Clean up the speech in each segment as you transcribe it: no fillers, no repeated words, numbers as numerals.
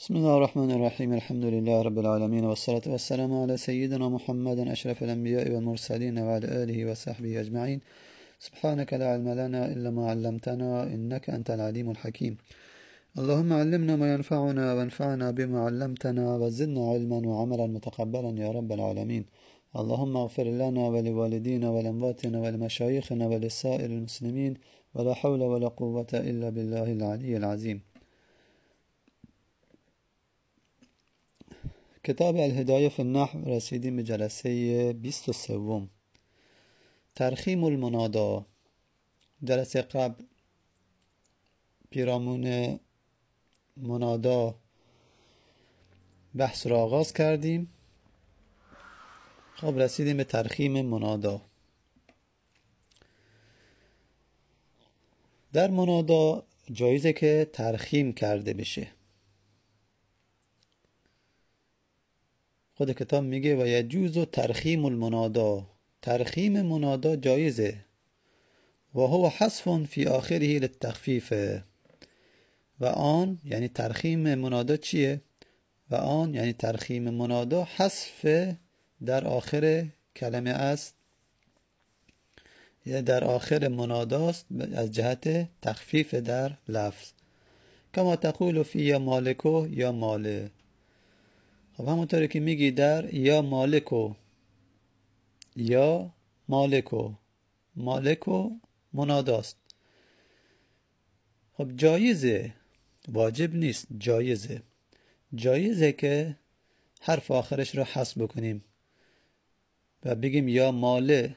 بسم الله الرحمن الرحيم. الحمد لله رب العالمين، والصلاة والسلام على سيدنا محمد أشرف الأنبياء والمرسلين وعلى آله وصحبه أجمعين. سبحانك لا علم لنا إلا ما علمتنا إنك أنت العليم الحكيم. اللهم علمنا ما ينفعنا وانفعنا بما علمتنا وزدنا علما وعملا متقبلا يا رب العالمين. اللهم اغفر لنا ولوالدينا ولأمواتنا ولمشايخنا ولسائر المسلمين، ولا حول ولا قوة إلا بالله العلي العظيم. کتاب الهدایه فی النحو رسیدیم به جلسه 23. ترخیم المنادا. جلسه قبل پیرامون منادا بحث را آغاز کردیم. خب رسیدیم به ترخیم منادا. در منادا جایزه که ترخیم کرده بشه. خود کتاب میگه و یجوز ترخیم المنادا. ترخیم منادا جایزه. و هو حذف فی آخره للتخفیف. و آن یعنی ترخیم منادا چیه؟ و آن یعنی ترخیم منادا حذف در آخر کلمه است، یا در آخر مناداست از جهت تخفیف در لفظ. کما تقول فی یا مالکو یا ماله. خب همونطوری که میگی در یا مالکو یا مالکو. مالکو مناداست. خب جایزه، واجب نیست، جایزه. جایزه که حرف آخرش رو حذف بکنیم و بگیم یا ماله.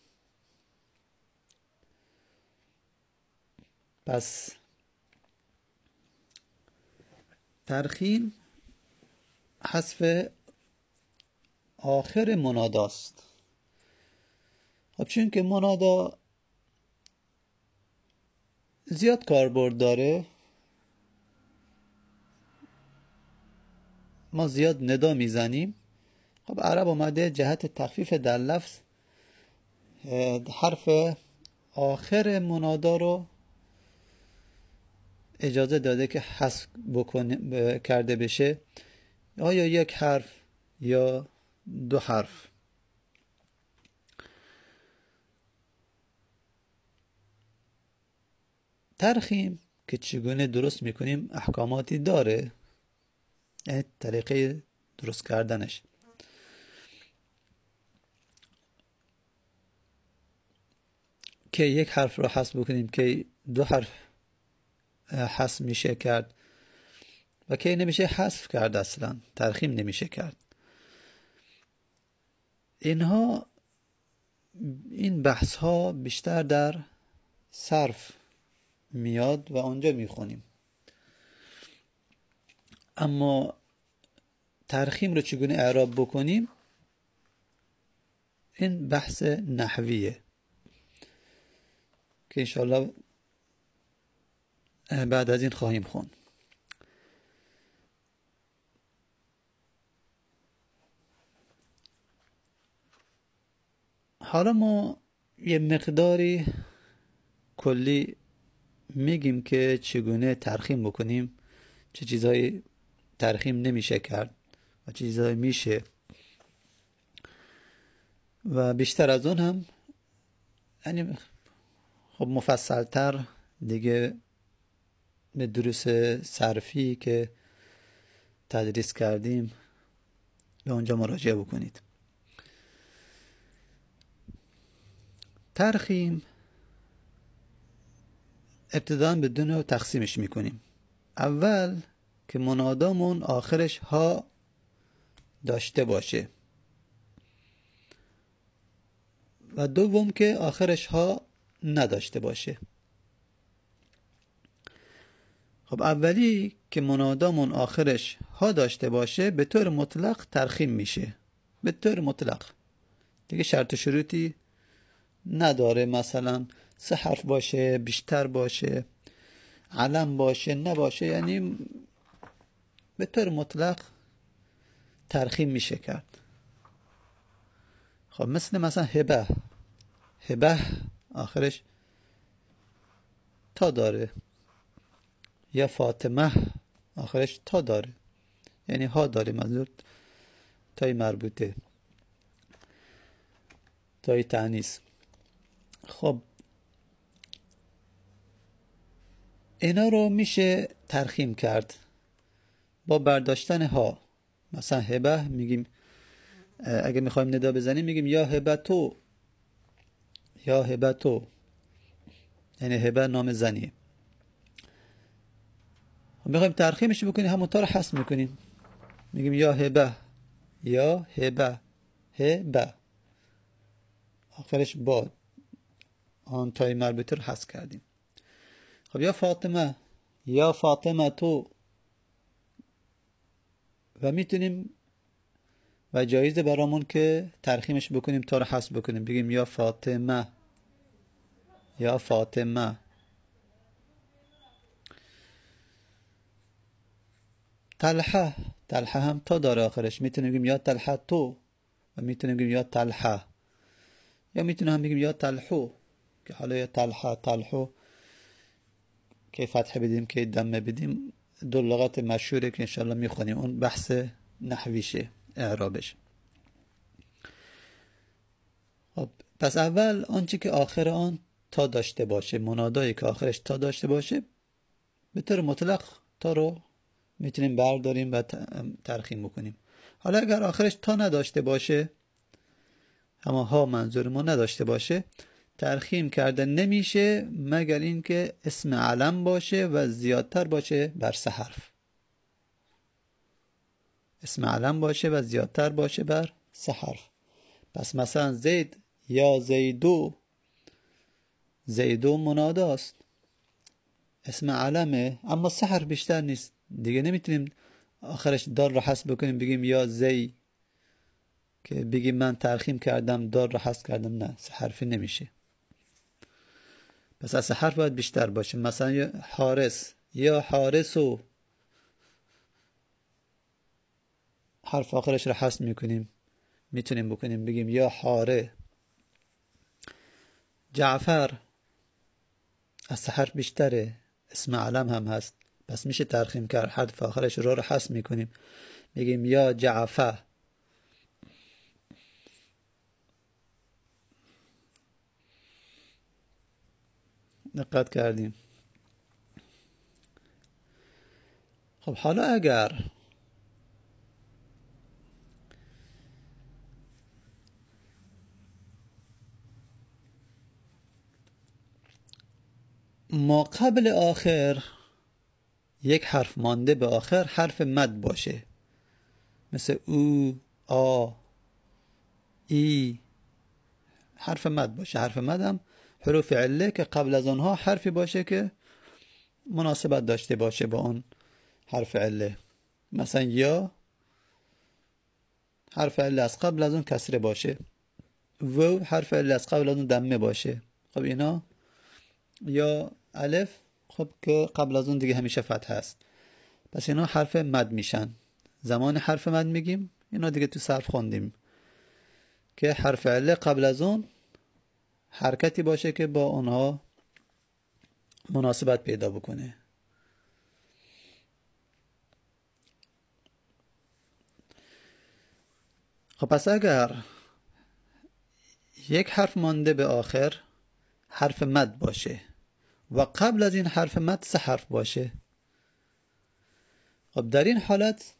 پس ترخیم حذف آخر مناداست. خب چون که منادا زیاد کاربرد داره، ما زیاد ندا میزنیم. خب عرب اومده جهت تخفیف در لفظ حرف آخر منادا رو اجازه داده که حذف کرده بشه، آیا یک حرف یا دو حرف. ترخیم که چگونه درست میکنیم احکاماتی داره، یعنی طریقه درست کردنش. که یک حرف رو حذف بکنیم، که دو حرف حذف میشه کرد و که نمیشه حذف کرد، اصلا ترخیم نمیشه کرد. این بحث ها بیشتر در صرف میاد و اونجا میخونیم. اما ترخیم رو چگونه اعراب بکنیم، این بحث نحویه که انشاءالله بعد از این خواهیم خوند. حالا ما یه مقداری کلی میگیم که چگونه ترخیم بکنیم، چه چیزایی ترخیم نمیشه کرد و چه چیزایی میشه، و بیشتر از اون هم یعنی خب مفصلتر دیگه به دروس صرفی که تدریس کردیم به اونجا مراجعه بکنید. ترخیم ابتداً به دو نوع تقسیمش میکنیم. اول که منادامون آخرش ها داشته باشه، و دوم که آخرش ها نداشته باشه. خب اولی که منادامون آخرش ها داشته باشه به طور مطلق ترخیم میشه، به طور مطلق دیگه شرط و شروطی نداره. مثلا 3 حرف باشه، بیشتر باشه، علم باشه، نباشه، یعنی به طور مطلق ترخیم میشه کرد. خب مثلا هبه آخرش تا داره، یا فاطمه آخرش تا داره. یعنی ها داریم، منظور تای مربوطه، تای تانیث. خب اینا رو میشه ترخیم کرد با برداشتن ها. مثلا هبه میگیم، اگه میخوایم ندا بزنیم میگیم یا هبتو، یا هبتو، یعنی هبه نام زنیه. میخوایم ترخیمش بکنیم، همونطور رو حذف میکنیم، میگیم یا هبه، یا هبه، هبه، آخرش با آن تای مربوطه رو حذف کردیم. خب یا فاطمه، یا فاطمه تو، و میتونیم و جایزه برامون که ترخیمش بکنیم تا رو حذف بکنیم، بگیم یا فاطمه، یا فاطمه. طلحه، طلحه هم تا داره آخرش، میتونیم بگیم یا طلحه تو، و میتونیم بگیم یا طلحه، یا میتونیم هم بگیم یا طلحو، که حالا یا طلحه، طلحو که فتح بدیم که دمه بدیم، دو لغت مشهوره که انشالله میخونیم، اون بحث نحویشه، اعرابش. خب پس اول آنچه که آخر آن تا داشته باشه، منادایی که آخرش تا داشته باشه، به طور مطلق تا رو میتونیم برداریم و ترخیم بکنیم. حالا اگر آخرش تا نداشته باشه، اما ها منظور ما نداشته باشه، ترخیم کرده نمیشه مگر اینکه اسم علم باشه و زیادتر باشه بر سه حرف. اسم علم باشه و زیادتر باشه بر سه حرف. پس مثلا زید یا زیدو، زیدو مناداست، اسم علمه اما سه حرف بیشتر نیست، دیگه نمیتونیم آخرش دار رو حذف بکنیم بگیم یا زی، که بگیم من ترخیم کردم دار رو حذف کردم، نه، سه حرفی نمیشه. پس از سه حرف باید بیشتر باشه. مثلا یا حارس، یا حارسو، حرف آخرش رو حذف میکنیم، میتونیم بکنیم بگیم یا حاره. جعفر از سه حرف بیشتره، اسم علم هم هست، پس میشه ترخیم کرد، حرف آخرش رو حذف میکنیم، بگیم یا جعفر. دقت کردیم. خب حالا اگر ما قبل آخر یک حرف مانده به آخر حرف مد باشه، مثل او، آ، ای، حرف مد باشه. حرف مد هم حروف عله که قبل از آنها حرفی باشه که مناسبت داشته باشه با اون حرف عله. مثلا یا حرف عله از قبل از اون کسره باشه، و حرف عله از قبل از اون دمه باشه. خب اینا، یا الف خب که قبل از اون دیگه همیشه فتح هست، پس اینا حرف مد میشن. زمان حرف مد میگیم، اینا دیگه تو صرف خوندیم که حرف عله قبل از اون حرکتی باشه که با اونها مناسبت پیدا بکنه. خب پس اگر یک حرف مانده به آخر حرف مد باشه و قبل از این حرف مد سه حرف باشه، خب در این حالت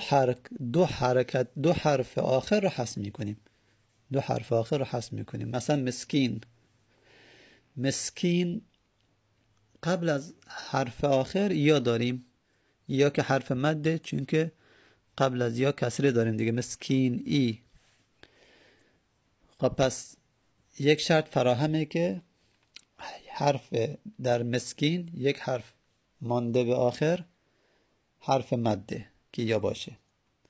دو حرف آخر رو حذف میکنیم. دو حرف آخر رو حذف میکنیم. مثلا مسکین، مسکین قبل از حرف آخر یا داریم، یا که حرف مده، چون که قبل از یا کسره داریم دیگه، مسکین ای. خب پس یک شرط فراهمه که حرف در مسکین یک حرف مانده به آخر حرف مده که یا باشه،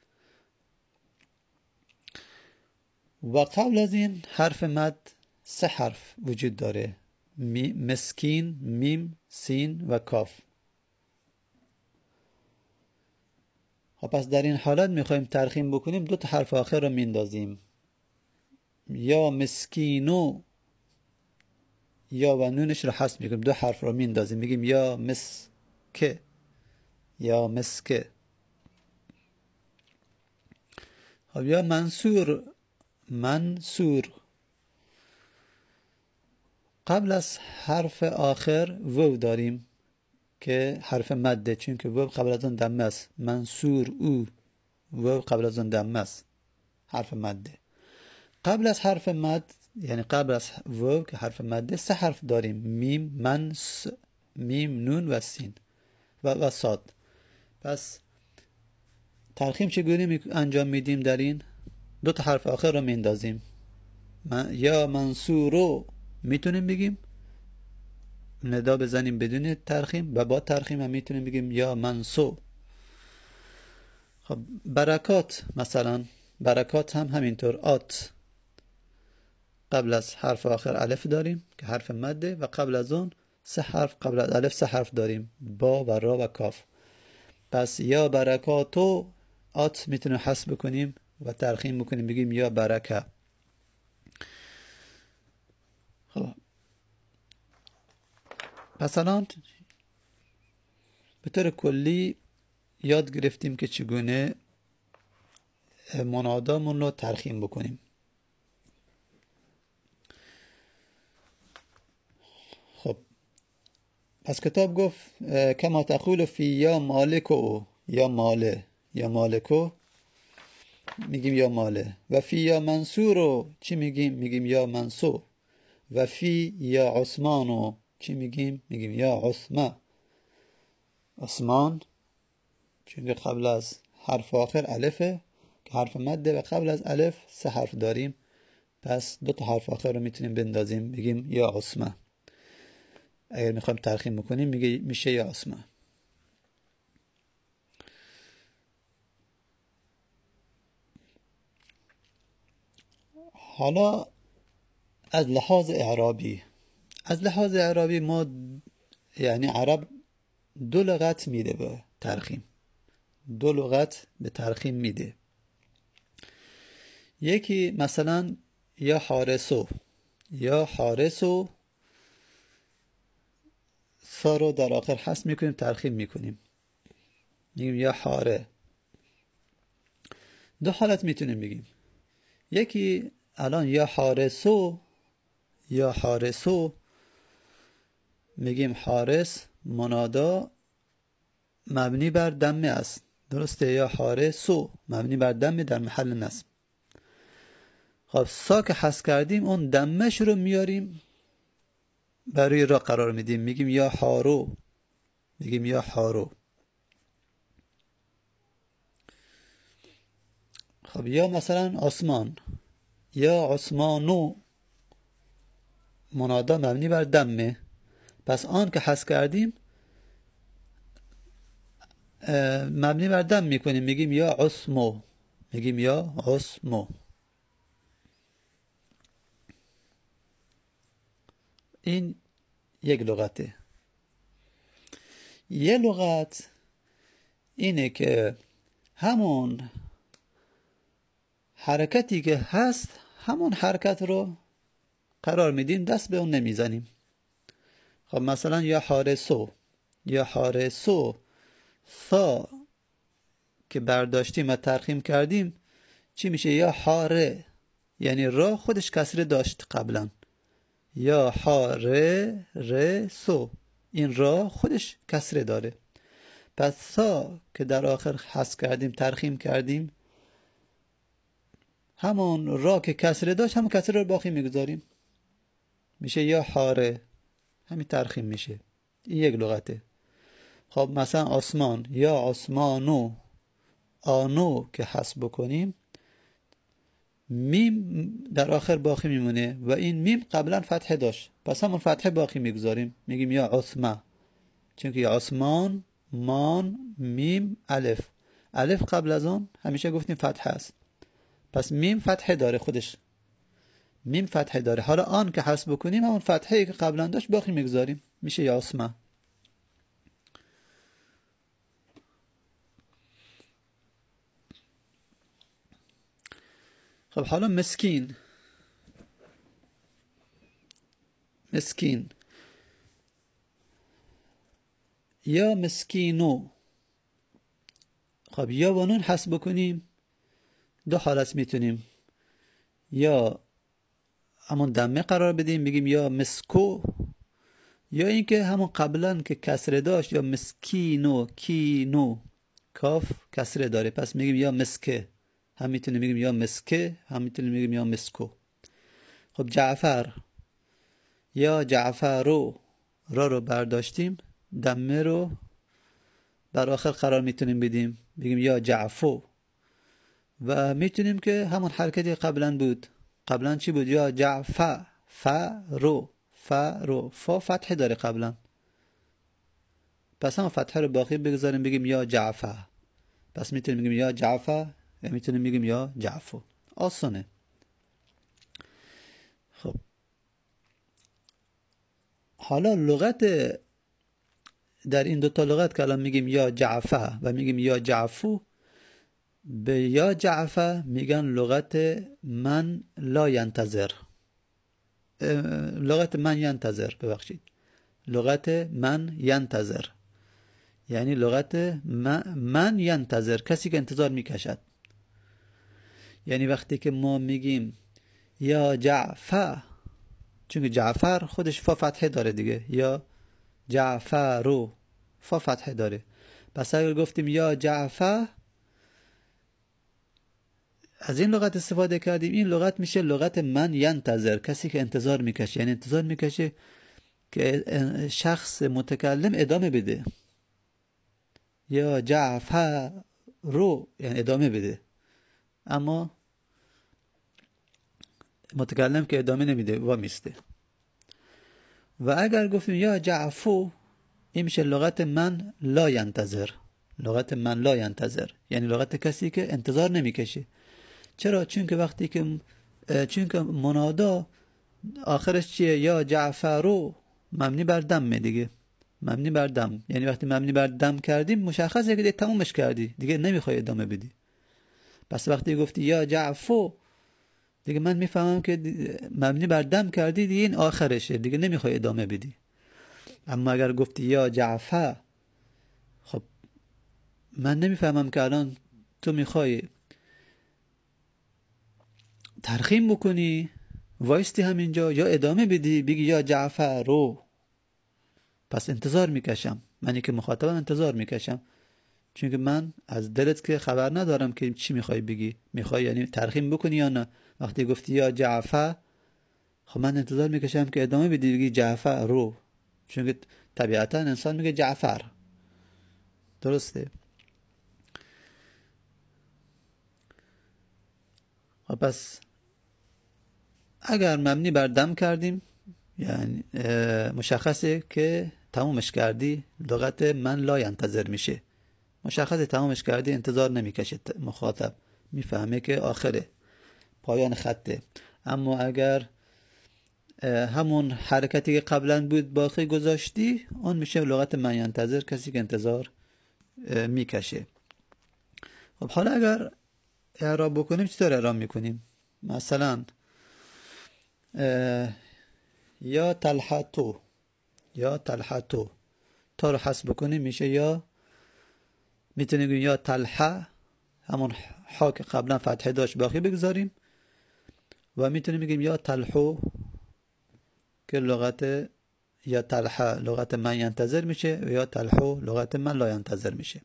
و قبل از این حرف مد سه حرف وجود داره، مسکین، میم، سین و کاف. خب پس در این حالت میخوایم ترخیم بکنیم، دو تا حرف آخر رو میندازیم، یا مسکینو، یا و نونش رو حذف میکنیم، دو حرف رو میندازیم، میگیم یا مسکه، یا مسکه. خب یا منصور، منصور قبل از حرف آخر وو داریم که حرف مده، چون که وو قبل از اون دمه است. منصور او، وو قبل از اون دمه است، حرف مده. قبل از حرف مد، یعنی قبل از وو که حرف مده، سه حرف داریم: میم، من، میم، نون و سین و صاد. پس ترخیم چگونه انجام میدیم؟ در این دو تا حرف آخر رو میندازیم. یا منصورو میتونیم بگیم، ندا بزنیم بدون ترخیم، و با ترخیم هم میتونیم بگیم یا منصو. خب برکات مثلا، برکات هم همینطور. آت قبل از حرف آخر الف داریم که حرف مده، و قبل از اون سه حرف، قبل از الف سه حرف داریم: با و را و کاف. پس یا برکاتو، آت میتونیم حذف بکنیم و ترخیم بکنیم بگیم یا برکه. خب پس الان به طور کلی یاد گرفتیم که چگونه منادامون رو ترخیم بکنیم. خب پس کتاب گفت کما تقول فی یا مالکو، یا ماله، یا مالکو میگیم یا ماله. و فی یا منصورو چی میگیم؟ میگیم یا منصور. و فی یا عثمانو چی میگیم؟ میگیم یا عثمه. عثمان چون قبل از حرف آخر الفه که حرف مده، و قبل از الف سه حرف داریم، پس دو تا حرف آخر رو میتونیم بندازیم بگیم یا عثمه. اگر میخوایم ترخیم بکنیم میشه یا عثمه. حالا از لحاظ اعرابی، از لحاظ اعرابی ما یعنی عرب دو لغت میده به ترخیم، دو لغت به ترخیم میده. یکی مثلا یا حارسو، یا حارسو، سا رو در آخر حذف میکنیم، ترخیم میکنیم، میگیم یا حاره. دو حالت میتونیم بگیم. یکی الان یا حارسو، یا حارسو میگیم حارس منادا مبنی بر دمه است، درسته؟ یا حارسو مبنی بر دمه در محل نصب. خب سا که حذف کردیم اون دمش رو میاریم برای را قرار میدیم، میگیم یا حارو، میگیم یا حارو. خب یا مثلا عثمان، یا عثمانو منادا مبنی بر دمه، پس آن که حذف کردیم مبنی بر دم میکنیم، میگیم یا عثمو، میگیم یا عثمو. این یک لغته. یه لغت اینه که همون حرکتی که هست همون حرکت رو قرار میدیم، دست به اون نمیزنیم. خب مثلا یا حارسو، یا حارسو، ثا که برداشتیم و ترخیم کردیم چی میشه؟ یا حاره، یعنی را خودش کسره داشت قبلا، یا حاره رسو، این را خودش کسره داره. پس ثا که در آخر حذف کردیم، ترخیم کردیم، همون را که کسره داشت همون کسره رو باقی میگذاریم، میشه یا حاره، همین ترخیم میشه. این یک لغته. خب مثلا عثمان، یا عثمانو، آنو که حذف بکنیم میم در آخر باقی میمونه و این میم قبلا فتحه داشت، پس همون فتحه باقی میگذاریم، میگیم یا عثمه، چون که یا عثمان، مان، میم، الف، الف قبل از اون همیشه گفتیم فتحه است، پس میم فتحه داره، خودش میم فتحه داره. حالا آن که حذف بکنیم همون فتحه که قبلا داشت باقی میگذاریم، میشه یا عثمه. خب حالا مسکین، مسکین یا مسکینو. خب یا با نون حذف بکنیم دو حالت میتونیم یا همون دمه قرار بدیم بگیم یا مسکو، یا اینکه همون قبلا که کسره داشت یا مسکینو، کینو، کاف کسره داره پس میگیم یا مسکه، هم میتونیم بگیم یا مسکه، هم میتونیم بگیم یا مسکو. خب جعفر یا جعفرو، را رو برداشتیم، دمه رو در آخر قرار میتونیم بدیم بگیم یا جعفو، و میتونیم که همون حرکتی قبلا بود. قبلا چی بود؟ یا جعفا، فا رو، فا رو، فا فتح داره قبلا، پس هم فتح رو باقی بگذاریم بگیم یا جعفا. پس میتونیم بگیم یا جعفا یا میتونیم بگیم یا جعفو. آسانه. خب حالا لغت در این دوتا لغت که الان میگیم یا جعفا و میگیم یا جعفو، به یا جعفا میگن لغت من لا ینتظر، لغت من ینتظر، ببخشید، لغت من ینتظر، یعنی لغت من ینتظر، کسی که انتظار میکشد. یعنی وقتی که ما میگیم یا جعفر، چون جعفر خودش فا فتحه داره دیگه، یا جعفرو فا فتحه داره، پس اگر گفتیم یا جعفر از این لغت استفاده کردیم، این لغت میشه لغت من ینتظر، کسی که انتظار میکشه، یعنی انتظار میکشه که شخص متکلم ادامه بده. یا جعفر رو یعنی ادامه بده، اما متکلم که ادامه نمیده و میسته. و اگر گفتیم یا جعفو، این میشه لغت من لا ینتظر، لغت من لا ینتظر یعنی لغت کسی که انتظار نمیکشه. چرا؟ چون که وقتی که چون که منادا آخرش چیه؟ یا جعفرو، مبنی بر دم دیگه، مبنی بر دم، یعنی وقتی مبنی بر دم کردیم مشخصه که دیگه تمومش کردی، دیگه نمیخوای ادامه بدی. پس وقتی گفتی یا جعفو، دیگه من میفهمم که مبنی بر دم کردی، دیگه این آخرشه، دیگه نمیخوای ادامه بدی. اما اگر گفتی یا جعفر، خب من نمیفهمم که الان تو میخوای ترخیم بکنی وایستی همینجا یا ادامه بدی بگی یا جعفر رو. پس انتظار میکشم، منی که مخاطبم انتظار میکشم، چون که من از دلت که خبر ندارم که چی میخوای بگی، میخوای یعنی ترخیم بکنی یا نه. وقتی گفتی یا جعفر، خب من انتظار میکشم که ادامه بدی بگی جعفر رو، چون که طبیعتا انسان میگه جعفر، درسته؟ خب پس اگر مبنی بر دم کردیم یعنی مشخصه که تمومش کردی، لغت من لا ینتظر میشه، مشخصه تمومش کردی، انتظار نمیکشه، مخاطب میفهمه که آخره، پایان خطه. اما اگر همون حرکتی که قبلا بود باقی گذاشتی، اون میشه لغت من ینتظر، کسی که انتظار میکشه. خب حالا اگر اعراب بکنیم چطور اعراب میکنیم؟ مثلا یا تلحتو، یا تلحتو، تا رو حذف بکنیم میشه یا، میتونیم بگیم یا تلحه، همون حا که قبلا فتحه داشت باقی بگذاریم، و میتونیم بگیم یا تلحو که لغت یا تلحه لغت من ینتظر میشه و یا تلحو لغت من لا ینتظر میشه.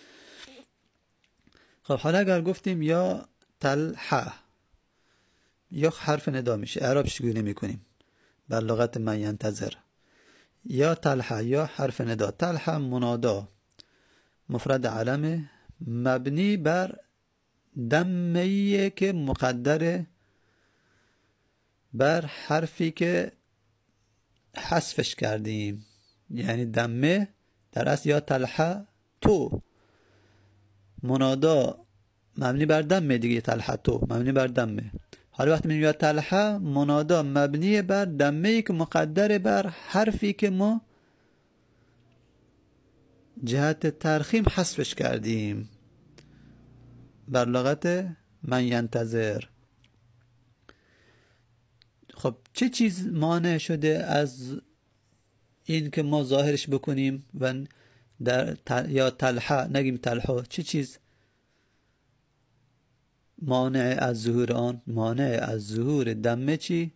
خب حالا اگر گفتیم یا تلحه، یا حرف ندا میشه، اعرابش چگونه میکنیم بر لغت من ینتظر؟ یا تلحه یا حرف ندا، تلحه منادا مفرد علمه مبنی بر دمه که مقدره بر حرفی که حذفش کردیم، یعنی دمه در اصل یا تلحه تو منادا مبنی بر دمه دیگه، تلحه تو مبنی بر دمه. حالا وقتی میگیم یا تلحه منادا مبنی بر دمه که مقدره بر حرفی که ما جهت ترخیم حذفش کردیم بر لغت من ینتظر. خب چه چیز مانع شده از این که ما ظاهرش بکنیم و در یا تلحه نگیم تلحه؟ چه چیز مانع از ظهور آن، مانع از ظهور دمه چی؟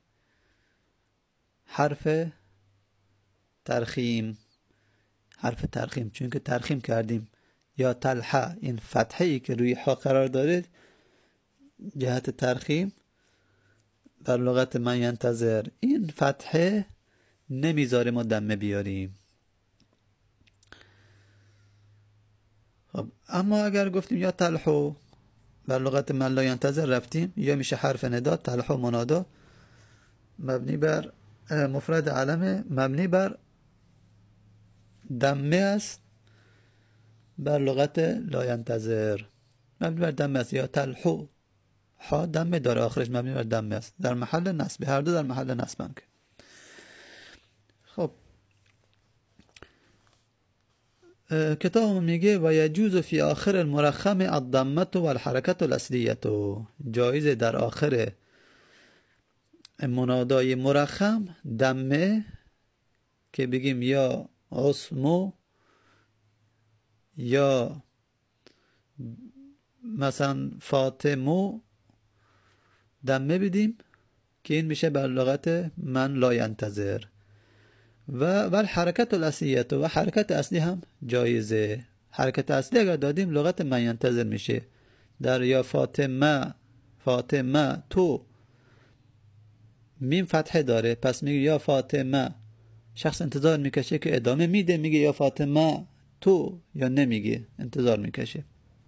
حرف ترخیم، حرف ترخیم، چون که ترخیم کردیم. یا تلحه، این فتحه ای که روی ها قرار داره جهت ترخیم در لغت من ینتظر، این فتحه نمیذاره ما دمه بیاریم. خب اما اگر گفتیم یا تلحو بر لغت من لا ینتظر رفتیم، یا میشه حرف ندا، تلحو منادا مبنی بر مفرد علم مبنی بر دمه است بر لغت لا ینتظر، مبنی بر دمه است. یا تلحو ها دمه داره آخرش، مبنی بر دمه است در محل نصب، هر دو در محل نصبن. خب کتاب میگه و یجوز فی آخر المرخم الضمه و الحرکت الاصلیه، جایزه در آخر منادای مرخم دمه که بگیم یا اسمو یا مثلا فاطمو دمه بدیم که این میشه بر لغت من لا ینتظر. و حرکت الاصلیه و حرکت اصلی هم جایزه. حرکت اصلی اگر دادیم لغت من ینتظر میشه. در یا فاطمه، فاطمه تو میم فتحه داره، پس میگه یا فاطمه، شخص انتظار میکشه که ادامه میده، میگه یا فاطمه تو، یا نمیگه انتظار میکشه.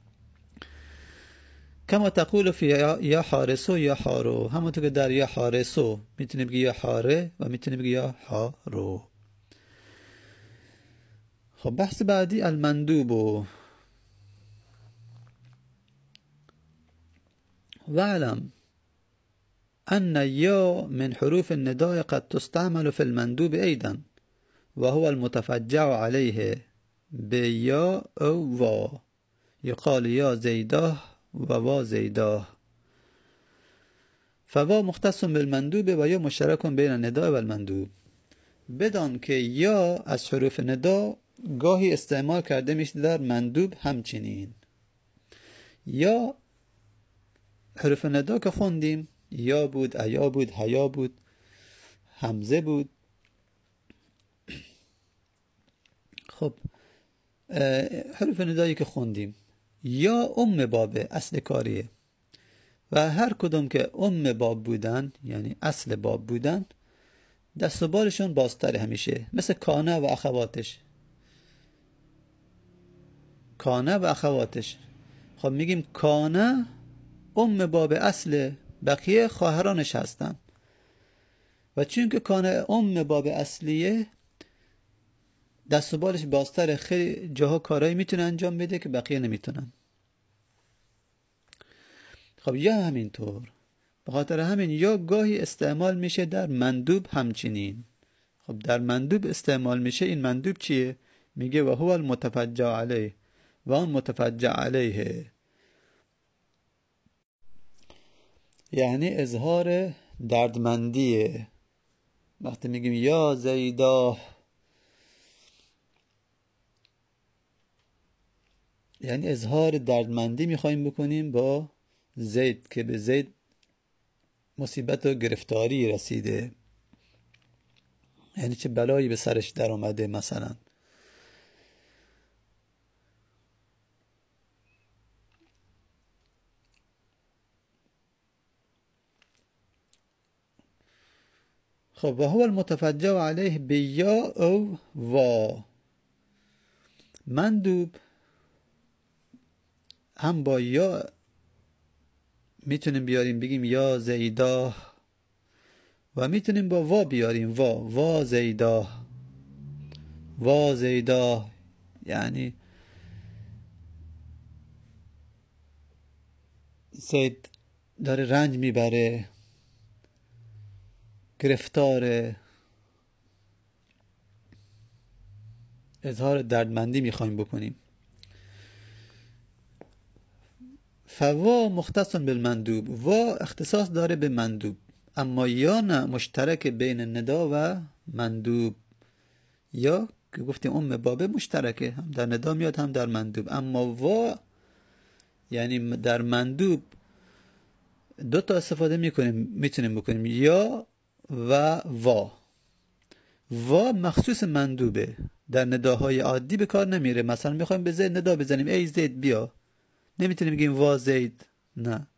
کما تقول فی یا حارسو یا حارو، همونطور که در یا حارسو میتونه بگی یا حاره و میتونه بگی یا حارو. خب بحث بعدی المندوب. واعلم ان یا من حروف النداء قد تستعمل في المندوب ايضا وهو المتفجع عليه بیا او وا، يقال یا زیداه و وا زیداه. فوا مختص بالمندوب و یا مشترک بین النداء و المندوب. بدان که یا از حروف ندا گاهی استعمال کرده میشه در مندوب همچنین. یا حروف ندا که خوندیم یا بود، ایا بود، حیا بود، همزه بود. خب حروف ندایی که خوندیم یا باب اصل کاریه و هر کدوم که باب بودن یعنی اصل باب بودن دست و بالشون بازتر همیشه، مثل کانه و اخواتش. کانه و اخواتش. خب میگیم کانه باب اصل، بقیه خواهرانش هستن و چون که کانه باب اصلیه دست و بالش بازتر، خیلی جاها کارایی میتونه انجام بده که بقیه نمیتونن. خب یا همینطور، به خاطر همین یا گاهی استعمال میشه در مندوب همچنین. خب در مندوب استعمال میشه. این مندوب چیه؟ میگه و هو المتفجع علیه، و اون متفجع علیه یعنی اظهار دردمندیه. وقتی میگیم یا زیدا یعنی اظهار دردمندی میخوایم بکنیم با زید که به زید مصیبت و گرفتاری رسیده، یعنی چه بلایی به سرش در اومده مثلا. خب و هو المتفجع علیه بیا او وا. مندوب هم با یا میتونیم بیاریم بگیم یا زیدا و میتونیم با وا بیاریم وا زیدا. وا زیدا یعنی زید داره رنج میبره، گرفتاره، اظهار دردمندی میخوایم بکنیم. فوا مختص بالمندوب، وا اختصاص داره به مندوب، اما یا نه، مشترک بین ندا و مندوب. یا که گفتیم بابه مشترکه، هم در ندا میاد هم در مندوب، اما وا یعنی در مندوب دو تا استفاده میتونیم بکنیم، یا و وا. وا مخصوص مندوبه، در نداهای عادی به کار نمیره. مثلا میخوایم به زید ندا بزنیم ای زید بیا، نمیتونیم بگیم وا زید، نه،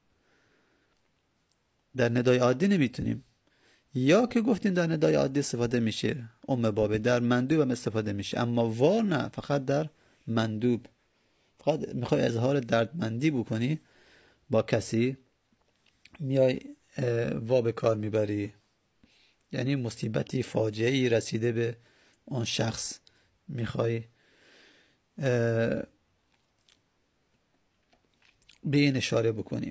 در ندای عادی نمیتونیم. یا که گفتیم در ندای عادی استفاده میشه، بابه، در مندوب هم استفاده میشه، اما وا نه، فقط در مندوب. فقط میخوای اظهار دردمندی بکنی با کسی، میای وا به کار میبری، یعنی مصیبتی، فاجعه‌ای رسیده به اون شخص، میخوای به این اشاره بکنی.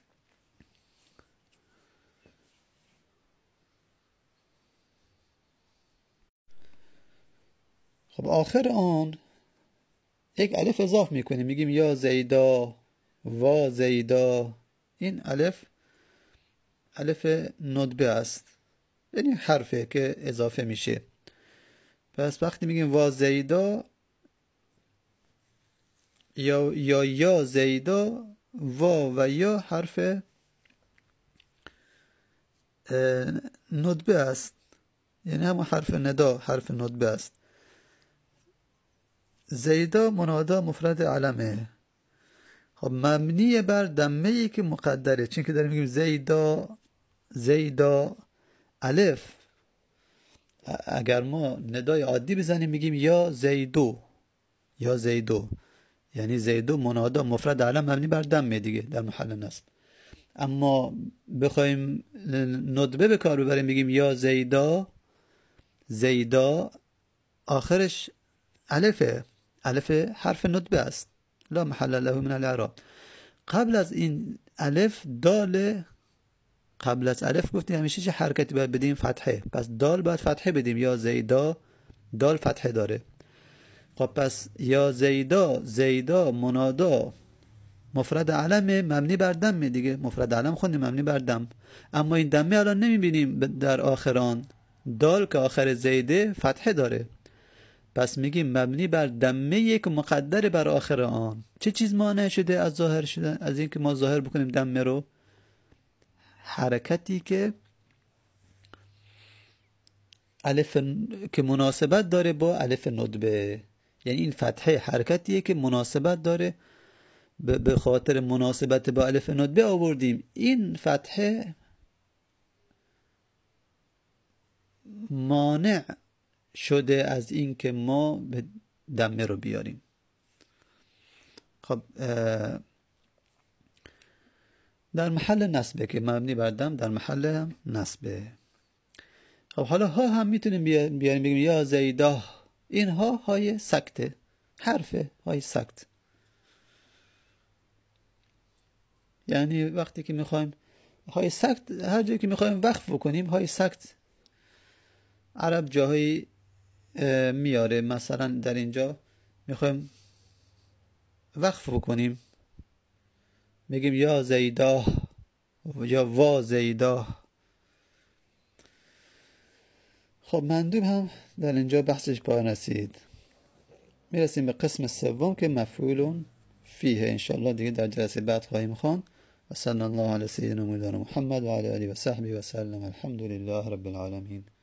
خب آخر آن یک الف اضافه میکنیم، میگیم یا زیدا، وا زیدا. این الف ندبه است، یعنی حرفه که اضافه میشه. پس وقتی میگیم وا زیدا یا زیدا، وا و یا حرف ندبه است، یعنی همون حرف ندا، حرف ندبه است. زیدا منادا مفرد علمه، خب مبنی بر دمه ای که مقدره، چون که داریم میگیم زیدا الف. اگر ما ندای عادی بزنیم میگیم یا زیدو، یعنی زیدو منادا مفرد علم مبنی بر دمه دیگه، در محل نصب. اما بخوایم ندبه به کار ببریم میگیم یا زیدا آخرش الف حرف ندبه است، لا محل له من الاعراب. قبل از این الف دال، قبل از الف گفتیم همیشه چه حرکتی باید بدیم؟ فتحه. پس دال باید فتحه بدیم، یا زیدا، دال فتحه داره. خب پس یا زیدا منادا مفرد علم مبنی بر دم دیگه، مفرد علم خوندیم مبنی بر دم. اما این دمه الان نمیبینیم در آخران، دال که آخر زیده فتحه داره، پس میگیم مبنی بر دمه یک مقدر بر آخر آن. چه چیز مانع شده از ظاهر شدن، از این که ما ظاهر بکنیم دمه رو؟ حرکتی که الف که مناسبت داره با الف ندبه، یعنی این فتحه حرکتیه که مناسبت داره، به خاطر مناسبت با الف ندبه آوردیم. این فتحه مانع شده از این که ما به دمه رو بیاریم. خب در محل نصبه که مبنی بر دم، در محل نصبه. خب حالا ها هم میتونیم بیاریم بگیم یا زیدا. این های سکته، حرفه های سکت. یعنی وقتی که میخوایم های سکت، هر جایی که میخوایم وقف بکنیم های سکت عرب جاهایی میاره. مثلا در اینجا میخوایم وقف بکنیم، میگیم یا زیدا یا وا زیدا. خب مندوب هم در اینجا بحثش پایان رسید. میرسیم به قسم سوم که مفعول فیه. انشاءالله دیگه در جلسه بعد خواهیم خواند. و صلی الله علی سیدنا مولانا محمد و علی آله و صحبه و سلم. الحمد لله رب العالمین.